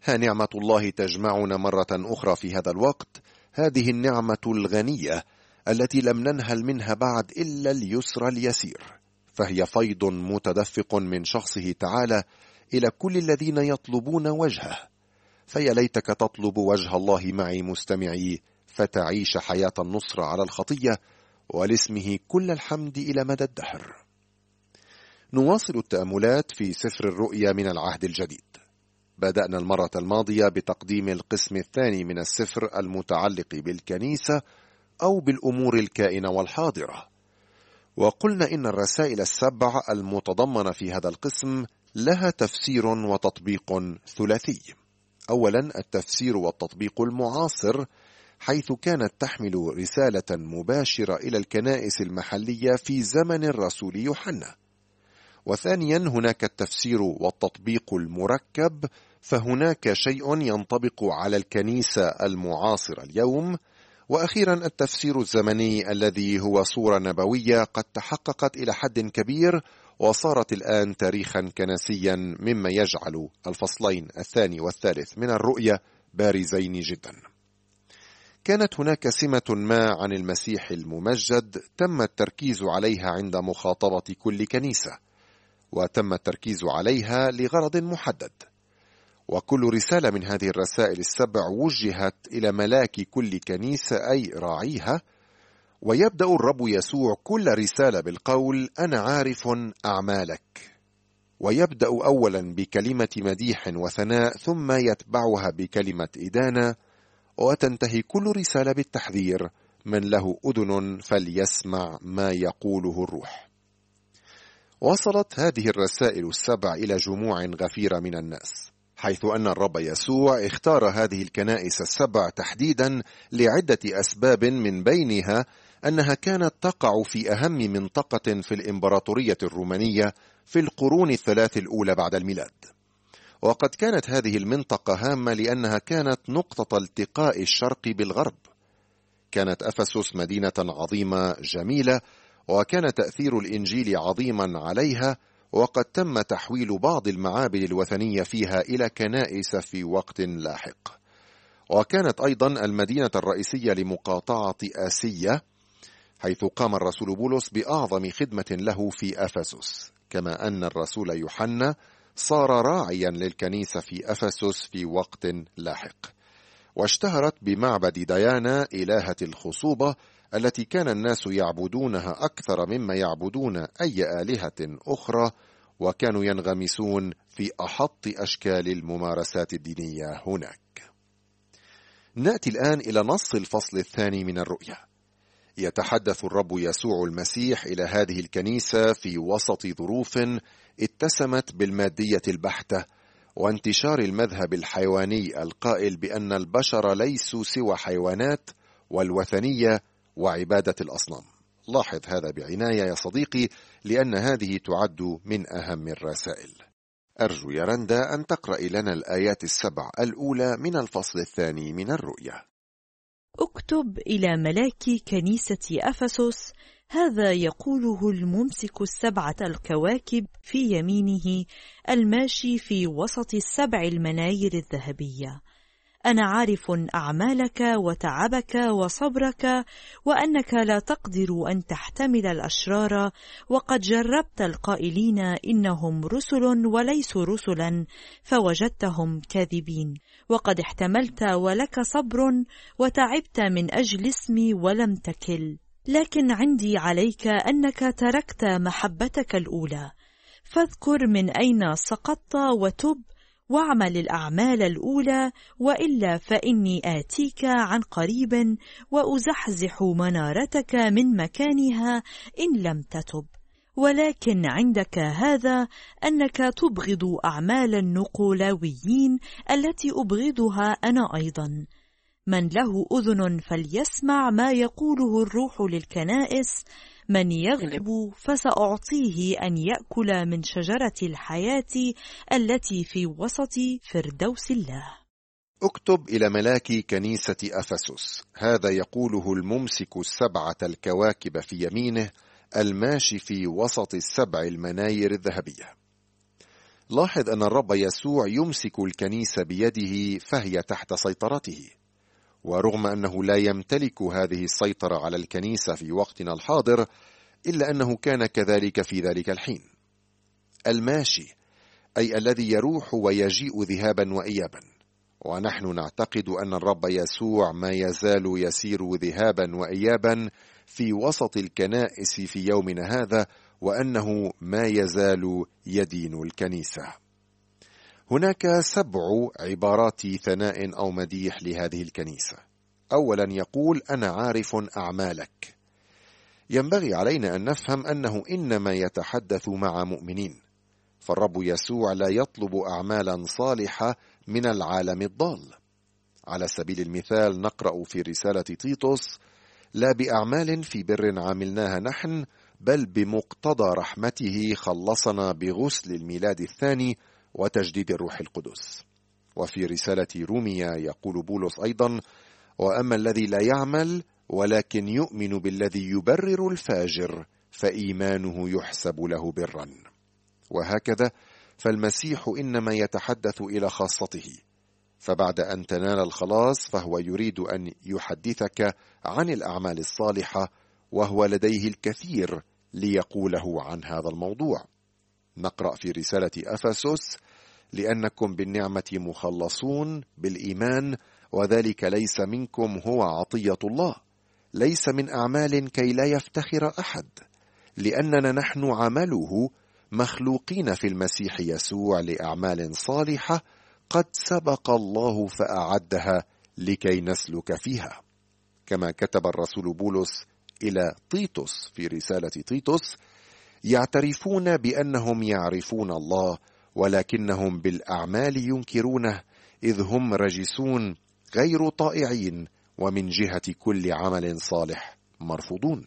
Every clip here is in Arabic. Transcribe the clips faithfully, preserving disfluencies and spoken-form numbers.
ها نعمة الله تجمعنا مرة أخرى في هذا الوقت، هذه النعمة الغنية التي لم ننهل منها بعد إلا اليسر اليسير، فهي فيض متدفق من شخصه تعالى إلى كل الذين يطلبون وجهه. فيا ليتك تطلب وجه الله معي مستمعي، فتعيش حياة النصر على الخطية ولاسمه كل الحمد إلى مدى الدهر. نواصل التأملات في سفر الرؤيا من العهد الجديد. بدأنا المرة الماضية بتقديم القسم الثاني من السفر المتعلق بالكنيسة أو بالأمور الكائنة والحاضرة، وقلنا إن الرسائل السبع المتضمنة في هذا القسم لها تفسير وتطبيق ثلاثي. أولا التفسير والتطبيق المعاصر، حيث كانت تحمل رسالة مباشرة إلى الكنائس المحلية في زمن الرسول يوحنا. وثانيا هناك التفسير والتطبيق المركب، فهناك شيء ينطبق على الكنيسة المعاصرة اليوم. وأخيرا التفسير الزمني الذي هو صورة نبوية قد تحققت إلى حد كبير وصارت الآن تاريخا كنسيا، مما يجعل الفصلين الثاني والثالث من الرؤية بارزين جدا. كانت هناك سمة ما عن المسيح الممجد تم التركيز عليها عند مخاطبة كل كنيسة، وتم التركيز عليها لغرض محدد. وكل رسالة من هذه الرسائل السبع وجهت إلى ملاك كل كنيسة أي راعيها. ويبدأ الرب يسوع كل رسالة بالقول: أنا عارف أعمالك. ويبدأ أولا بكلمة مديح وثناء، ثم يتبعها بكلمة إدانة، وتنتهي كل رسالة بالتحذير: من له أذن فليسمع ما يقوله الروح. وصلت هذه الرسائل السبع إلى جموع غفيرة من الناس، حيث أن الرب يسوع اختار هذه الكنائس السبع تحديدا لعدة أسباب، من بينها أنها كانت تقع في أهم منطقة في الإمبراطورية الرومانية في القرون الثلاث الأولى بعد الميلاد. وقد كانت هذه المنطقة هامة لأنها كانت نقطة التقاء الشرق بالغرب. كانت أفسس مدينة عظيمة جميلة، وكان تأثير الإنجيل عظيما عليها، وقد تم تحويل بعض المعابد الوثنية فيها إلى كنائس في وقت لاحق. وكانت أيضا المدينة الرئيسية لمقاطعة آسيا، حيث قام الرسول بولس بأعظم خدمة له في أفسس، كما أن الرسول يوحنا صار راعيا للكنيسة في أفسس في وقت لاحق. واشتهرت بمعبد ديانا إلهة الخصوبة، التي كان الناس يعبدونها أكثر مما يعبدون أي آلهة أخرى، وكانوا ينغمسون في أحط أشكال الممارسات الدينية هناك. نأتي الآن إلى نص الفصل الثاني من الرؤيا. يتحدث الرب يسوع المسيح إلى هذه الكنيسة في وسط ظروف اتسمت بالمادية البحتة وانتشار المذهب الحيواني القائل بأن البشر ليسوا سوى حيوانات، والوثنية وعبادة الأصنام. لاحظ هذا بعناية يا صديقي، لأن هذه تعد من أهم الرسائل. أرجو يا رندا أن تقرأ لنا الآيات السبع الأولى من الفصل الثاني من الرؤيا. اكتب إلى ملاك كنيسة أفسس: هذا يقوله الممسك السبعة الكواكب في يمينه، الماشي في وسط السبع المناير الذهبية: أنا عارف أعمالك وتعبك وصبرك، وأنك لا تقدر أن تحتمل الأشرار، وقد جربت القائلين إنهم رسل وليسوا رسلا، فوجدتهم كاذبين. وقد احتملت ولك صبر، وتعبت من أجل اسمي ولم تكل. لكن عندي عليك أنك تركت محبتك الأولى. فاذكر من أين سقطت وتب، واعمل الأعمال الأولى، وإلا فإني آتيك عن قريب وأزحزح منارتك من مكانها إن لم تتب. ولكن عندك هذا، أنك تبغض أعمال النقولاويين التي أبغضها أنا أيضا. من له أذن فليسمع ما يقوله الروح للكنائس. من يغلب فسأعطيه أن يأكل من شجرة الحياة التي في وسط فردوس الله. اكتب إلى ملاك كنيسة أفسس: هذا يقوله الممسك السبعة الكواكب في يمينه، الماشي في وسط السبع المناير الذهبية. لاحظ أن الرب يسوع يمسك الكنيسة بيده فهي تحت سيطرته، ورغم أنه لا يمتلك هذه السيطرة على الكنيسة في وقتنا الحاضر، إلا أنه كان كذلك في ذلك الحين. الماشي أي الذي يروح ويجيء ذهابا وإيابا، ونحن نعتقد أن الرب يسوع ما يزال يسير ذهابا وإيابا في وسط الكنائس في يومنا هذا، وأنه ما يزال يدين الكنيسة. هناك سبع عبارات ثناء أو مديح لهذه الكنيسة. أولا يقول: أنا عارف أعمالك. ينبغي علينا أن نفهم أنه إنما يتحدث مع مؤمنين، فالرب يسوع لا يطلب أعمالا صالحة من العالم الضال. على سبيل المثال نقرأ في رسالة تيتوس: لا بأعمال في بر عملناها نحن، بل بمقتضى رحمته خلصنا بغسل الميلاد الثاني وتجديد الروح القدس. وفي رسالة روميا يقول بولس أيضا: وأما الذي لا يعمل ولكن يؤمن بالذي يبرر الفاجر فإيمانه يحسب له برا. وهكذا فالمسيح إنما يتحدث إلى خاصته، فبعد أن تنال الخلاص فهو يريد أن يحدثك عن الأعمال الصالحة، وهو لديه الكثير ليقوله عن هذا الموضوع. نقرأ في رسالة أفسس: لأنكم بالنعمة مخلصون بالإيمان، وذلك ليس منكم، هو عطية الله، ليس من أعمال كي لا يفتخر أحد، لأننا نحن عمله مخلوقين في المسيح يسوع لأعمال صالحة قد سبق الله فأعدها لكي نسلك فيها. كما كتب الرسول بولس إلى تيتوس في رسالة تيتوس: يعترفون بأنهم يعرفون الله، ولكنهم بالأعمال ينكرونه، إذ هم رجسون غير طائعين، ومن جهة كل عمل صالح مرفوضون.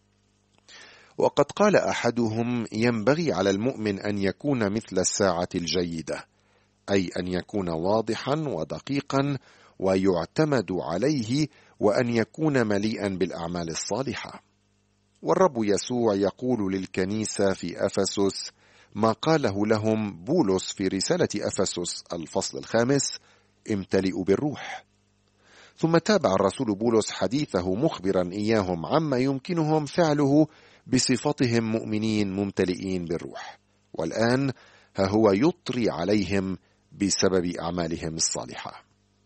وقد قال أحدهم: ينبغي على المؤمن أن يكون مثل الساعة الجيدة، أي أن يكون واضحا ودقيقا ويعتمد عليه، وأن يكون مليئا بالأعمال الصالحة. والرب يسوع يقول للكنيسة في أفسس ما قاله لهم بولس في رسالة أفسس الفصل الخامس: امتلئوا بالروح. ثم تابع الرسول بولس حديثه مخبرا إياهم عما يمكنهم فعله بصفتهم مؤمنين ممتلئين بالروح، والآن ها هو يطري عليهم بسبب أعمالهم الصالحة.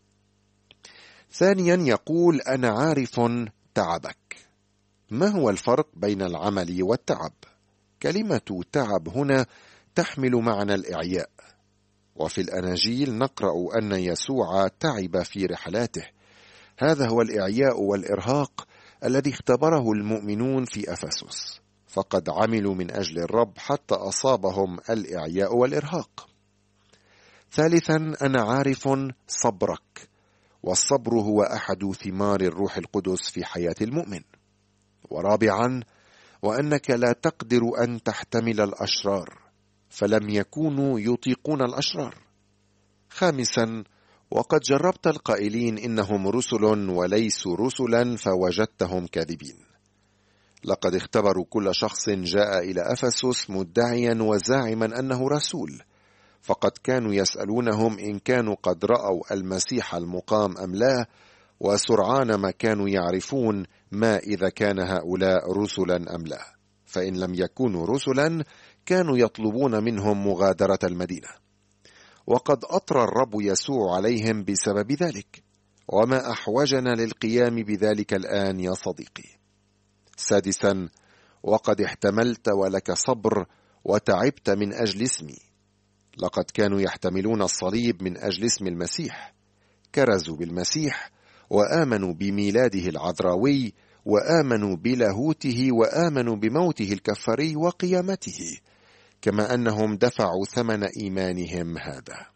ثانيا يقول: أنا عارف تعبك. ما هو الفرق بين العمل والتعب؟ كلمة تعب هنا تحمل معنى الإعياء، وفي الأناجيل نقرأ أن يسوع تعب في رحلاته. هذا هو الإعياء والإرهاق الذي اختبره المؤمنون في أفسس، فقد عملوا من أجل الرب حتى أصابهم الإعياء والإرهاق. ثالثا أنا عارف صبرك، والصبر هو أحد ثمار الروح القدس في حياة المؤمن. ورابعا وأنك لا تقدر أن تحتمل الأشرار، فلم يكونوا يطيقون الأشرار. خامسا وقد جربت القائلين إنهم رسل وليسوا رسلا فوجدتهم كاذبين. لقد اختبروا كل شخص جاء إلى أفسس مدعيا وزاعما أنه رسول، فقد كانوا يسألونهم إن كانوا قد رأوا المسيح المقام أم لا، وسرعان ما كانوا يعرفون ما إذا كان هؤلاء رسلا أم لا، فإن لم يكونوا رسلا كانوا يطلبون منهم مغادرة المدينة. وقد أطرى الرب يسوع عليهم بسبب ذلك، وما أحوجنا للقيام بذلك الآن يا صديقي. سادسا وقد احتملت ولك صبر وتعبت من أجل اسمي. لقد كانوا يحتملون الصليب من أجل اسم المسيح، كرزوا بالمسيح وآمنوا بميلاده العذراوي، وآمنوا بلاهوته، وآمنوا بموته الكفاري وقيامته، كما أنهم دفعوا ثمن إيمانهم هذا.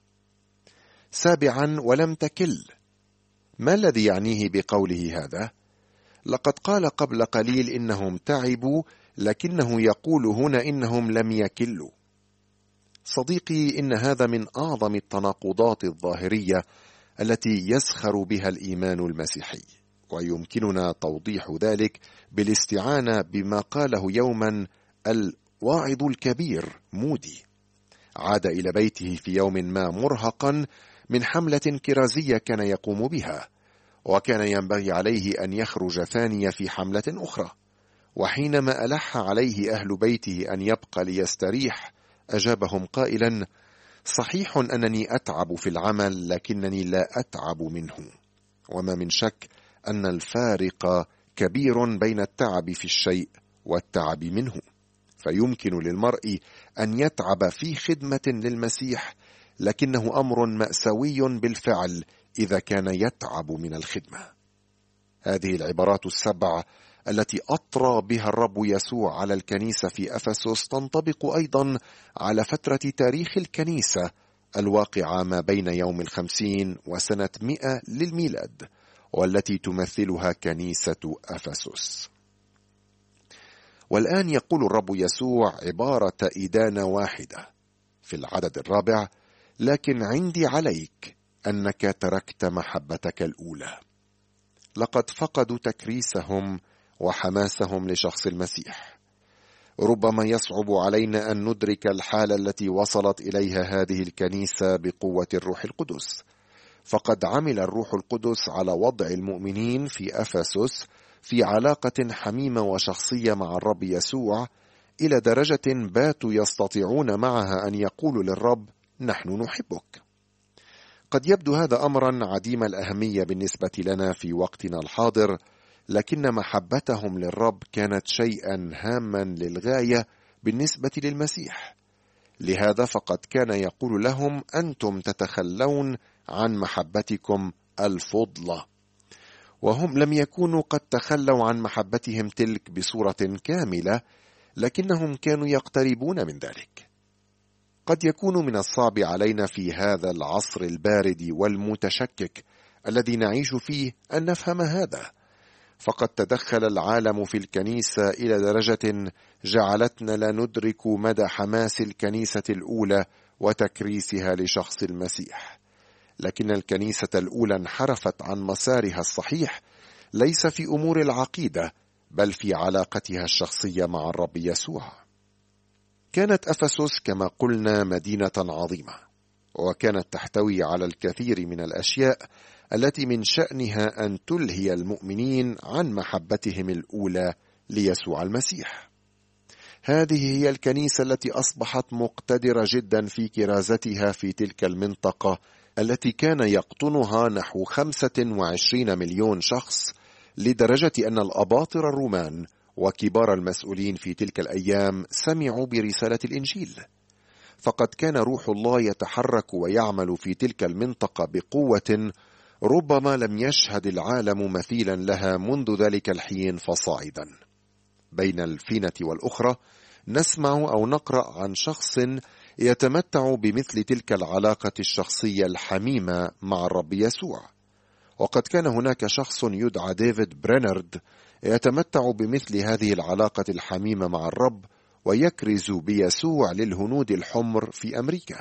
سابعا ولم تكل. ما الذي يعنيه بقوله هذا؟ لقد قال قبل قليل إنهم تعبوا، لكنه يقول هنا إنهم لم يكلوا. صديقي، إن هذا من أعظم التناقضات الظاهرية التي يسخر بها الإيمان المسيحي، ويمكننا توضيح ذلك بالاستعانة بما قاله يوما الواعظ الكبير مودي. عاد إلى بيته في يوم ما مرهقا من حملة كرازية كان يقوم بها، وكان ينبغي عليه أن يخرج ثانية في حملة أخرى. وحينما ألح عليه أهل بيته أن يبقى ليستريح، أجابهم قائلا: صحيح أنني أتعب في العمل، لكنني لا أتعب منه. وما من شك أن الفارق كبير بين التعب في الشيء والتعب منه، فيمكن للمرء أن يتعب في خدمة للمسيح، لكنه أمر مأساوي بالفعل إذا كان يتعب من الخدمة. هذه العبارات السبع التي أطرى بها الرب يسوع على الكنيسة في أفسس تنطبق أيضا على فترة تاريخ الكنيسة الواقعة ما بين يوم الخمسين وسنة مئة للميلاد، والتي تمثلها كنيسة أفسس. والآن يقول الرب يسوع عبارة إدانة واحدة في العدد الرابع: لكن عندي عليك أنك تركت محبتك الأولى. لقد فقدوا تكريسهم وحماسهم لشخص المسيح. ربما يصعب علينا أن ندرك الحالة التي وصلت إليها هذه الكنيسة بقوة الروح القدس، فقد عمل الروح القدس على وضع المؤمنين في أفسس في علاقة حميمة وشخصية مع الرب يسوع، إلى درجة باتوا يستطيعون معها أن يقولوا للرب: نحن نحبك. قد يبدو هذا أمرا عديم الأهمية بالنسبة لنا في وقتنا الحاضر، لكن محبتهم للرب كانت شيئا هاما للغاية بالنسبة للمسيح. لهذا فقد كان يقول لهم: أنتم تتخلون عن محبتكم الفضلة. وهم لم يكونوا قد تخلوا عن محبتهم تلك بصورة كاملة، لكنهم كانوا يقتربون من ذلك. قد يكون من الصعب علينا في هذا العصر البارد والمتشكك الذي نعيش فيه أن نفهم هذا، فقد تدخل العالم في الكنيسة إلى درجة جعلتنا لا ندرك مدى حماس الكنيسة الأولى وتكريسها لشخص المسيح. لكن الكنيسة الأولى انحرفت عن مسارها الصحيح، ليس في أمور العقيدة بل في علاقتها الشخصية مع الرب يسوع. كانت أفسس كما قلنا مدينة عظيمة، وكانت تحتوي على الكثير من الأشياء التي من شأنها أن تلهي المؤمنين عن محبتهم الأولى ليسوع المسيح. هذه هي الكنيسة التي أصبحت مقتدرة جدا في كرازتها في تلك المنطقة التي كان يقطنها نحو خمسة وعشرين مليون شخص، لدرجة أن الأباطرة الرومان وكبار المسؤولين في تلك الأيام سمعوا برسالة الإنجيل. فقد كان روح الله يتحرك ويعمل في تلك المنطقة بقوة ربما لم يشهد العالم مثيلا لها منذ ذلك الحين فصاعدا. بين الفينة والأخرى نسمع أو نقرأ عن شخص يتمتع بمثل تلك العلاقة الشخصية الحميمة مع الرب يسوع. وقد كان هناك شخص يدعى ديفيد برينارد يتمتع بمثل هذه العلاقة الحميمة مع الرب، ويكرز بيسوع للهنود الحمر في أمريكا.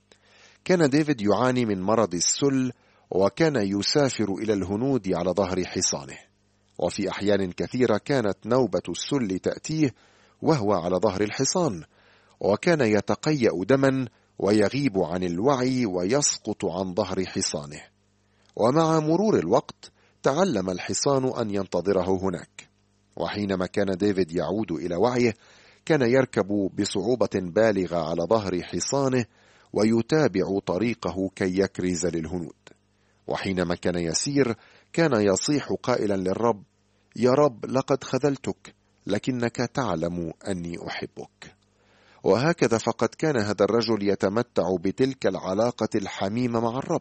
كان ديفيد يعاني من مرض السل، وكان يسافر إلى الهنود على ظهر حصانه، وفي أحيان كثيرة كانت نوبة السل تأتيه وهو على ظهر الحصان، وكان يتقيأ دما ويغيب عن الوعي ويسقط عن ظهر حصانه. ومع مرور الوقت تعلم الحصان أن ينتظره هناك، وحينما كان ديفيد يعود إلى وعيه كان يركب بصعوبة بالغة على ظهر حصانه ويتابع طريقه كي يكرز للهنود. وحينما كان يسير كان يصيح قائلا للرب: يا رب لقد خذلتك، لكنك تعلم أني أحبك. وهكذا فقد كان هذا الرجل يتمتع بتلك العلاقة الحميمة مع الرب.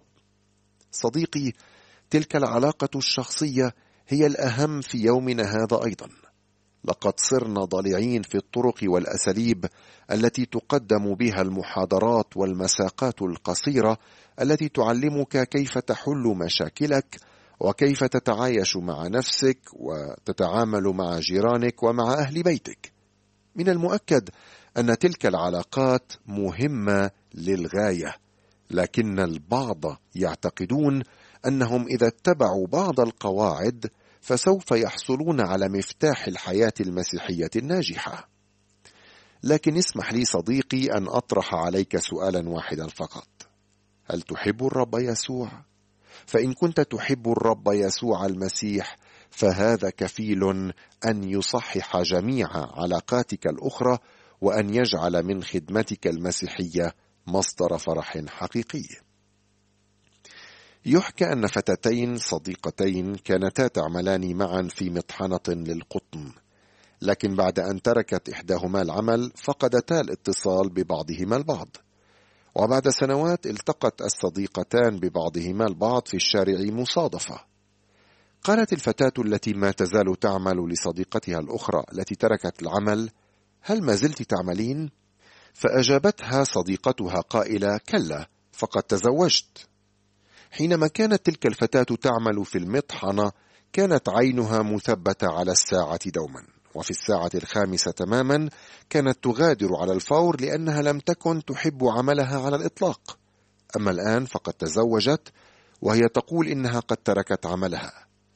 صديقي، تلك العلاقة الشخصية هي الأهم في يومنا هذا أيضا. لقد صرنا ضليعين في الطرق والأساليب التي تقدم بها المحاضرات والمساقات القصيرة التي تعلمك كيف تحل مشاكلك وكيف تتعايش مع نفسك وتتعامل مع جيرانك ومع أهل بيتك. من المؤكد أن تلك العلاقات مهمة للغاية، لكن البعض يعتقدون أنهم إذا اتبعوا بعض القواعد فسوف يحصلون على مفتاح الحياة المسيحية الناجحة. لكن اسمح لي صديقي أن أطرح عليك سؤالا واحدا فقط: هل تحب الرب يسوع؟ فإن كنت تحب الرب يسوع المسيح فهذا كفيل أن يصحح جميع علاقاتك الأخرى، وأن يجعل من خدمتك المسيحية مصدر فرح حقيقي. يحكى أن فتاتين صديقتين كانتا تعملان معا في مطحنة للقطن، لكن بعد أن تركت إحداهما العمل فقدتا الاتصال ببعضهما البعض، وبعد سنوات التقت الصديقتان ببعضهما البعض في الشارع مصادفة. قالت الفتاة التي ما تزال تعمل لصديقتها الأخرى التي تركت العمل: هل ما زلت تعملين؟ فأجابتها صديقتها قائلة: كلا، فقد تزوجت. حينما كانت تلك الفتاة تعمل في المطحنة كانت عينها مثبتة على الساعة دوما، وفي الساعة الخامسة تماما كانت تغادر على الفور لأنها لم تكن تحب عملها على الإطلاق. أما الآن فقد تزوجت وهي تقول إنها قد تركت عملها.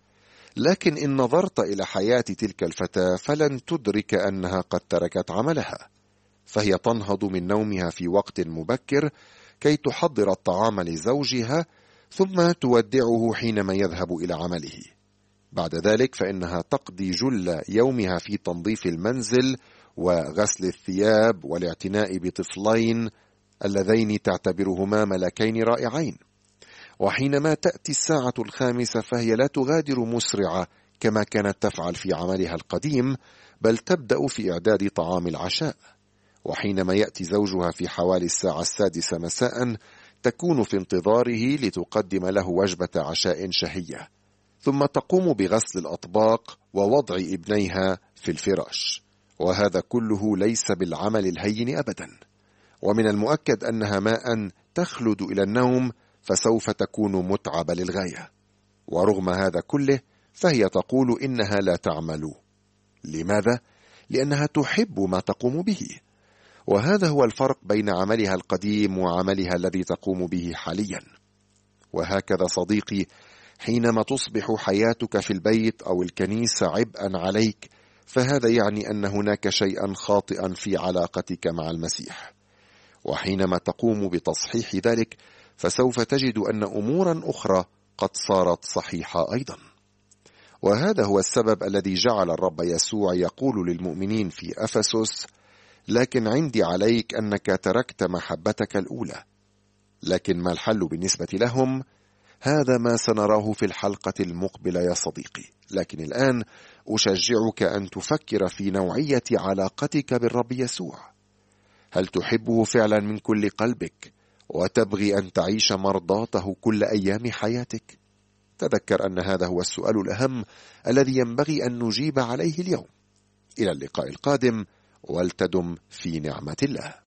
لكن إن نظرت إلى حياة تلك الفتاة فلن تدرك أنها قد تركت عملها، فهي تنهض من نومها في وقت مبكر كي تحضر الطعام لزوجها، ثم تودعه حينما يذهب إلى عمله. بعد ذلك فإنها تقضي جل يومها في تنظيف المنزل وغسل الثياب والاعتناء بطفلين اللذين تعتبرهما ملكين رائعين. وحينما تأتي الساعة الخامسة فهي لا تغادر مسرعة كما كانت تفعل في عملها القديم، بل تبدأ في إعداد طعام العشاء. وحينما يأتي زوجها في حوالي الساعة السادسة مساء تكون في انتظاره لتقدم له وجبة عشاء شهية، ثم تقوم بغسل الأطباق ووضع ابنيها في الفراش. وهذا كله ليس بالعمل الهين أبدا، ومن المؤكد أنها ما أن تخلد إلى النوم فسوف تكون متعبة للغاية. ورغم هذا كله فهي تقول إنها لا تعمل. لماذا؟ لأنها تحب ما تقوم به. وهذا هو الفرق بين عملها القديم وعملها الذي تقوم به حاليا. وهكذا صديقي، حينما تصبح حياتك في البيت أو الكنيسة عبئا عليك فهذا يعني أن هناك شيئا خاطئا في علاقتك مع المسيح. وحينما تقوم بتصحيح ذلك فسوف تجد أن أمورا أخرى قد صارت صحيحة أيضا. وهذا هو السبب الذي جعل الرب يسوع يقول للمؤمنين في أفسس: لكن عندي عليك أنك تركت محبتك الأولى. لكن ما الحل بالنسبة لهم؟ هذا ما سنراه في الحلقة المقبلة يا صديقي. لكن الآن أشجعك أن تفكر في نوعية علاقتك بالرب يسوع. هل تحبه فعلا من كل قلبك وتبغي أن تعيش مرضاته كل أيام حياتك؟ تذكر أن هذا هو السؤال الأهم الذي ينبغي أن نجيب عليه اليوم. إلى اللقاء القادم، ولتدم في نعمة الله.